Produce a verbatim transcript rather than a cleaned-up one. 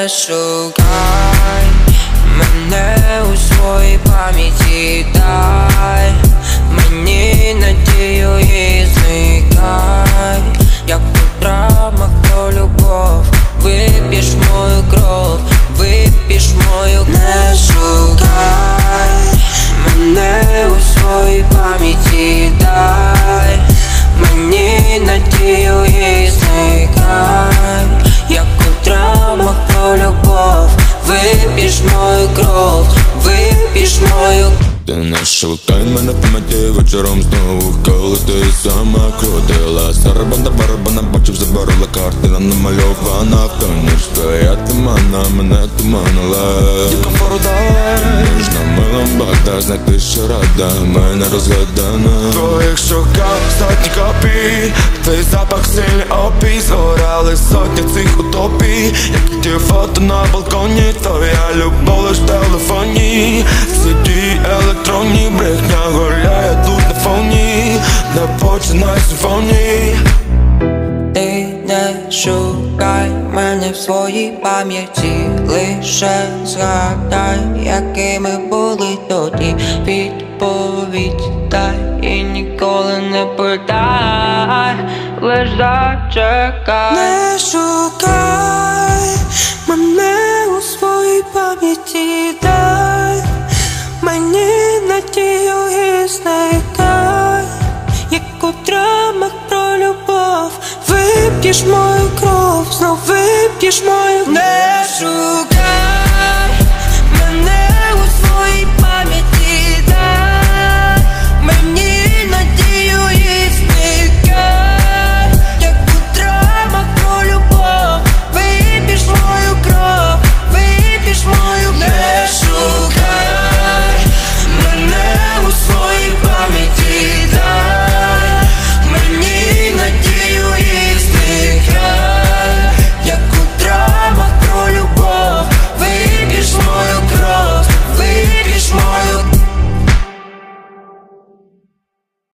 не шукай мене у своїй пам'яті, дай мені надію і зникай. Як у драмах про любов, вип'єш мою кров, вип'єш мою. Не шукай мене у своїй пам'яті, дай мені надію і зникай. Як у драмах про любов, вип'єш мою кров, вип'єш мою. Ти не шукай мене в пам'яті вечором знову, коли ти сама крутила сарабанда барабана, бачив, заборола картина намальована в тоні. Твоя тумана мене туманила, яка порода ніжна милом бада, знайти ще рада, мене розгадана. В твоїх щоках сотні копій, твій запах сильний опій, згорали сотні цих утопій, як ті фото на балконі. Твоя любов лиш в телефоні, сіді електронні, брехня гуляє тут на фоні, не починай симфонії. Ти не шукай мене в своїй пам'яті, лише згадай, якими були тоді. Відповідь дай і ніколи не питай, лиш зачекай. Не шукай мене у своїй пам'яті, дай мені надію і зникай. Як у драмах про любов, вип'єш мою кров, знов вип'єш мою.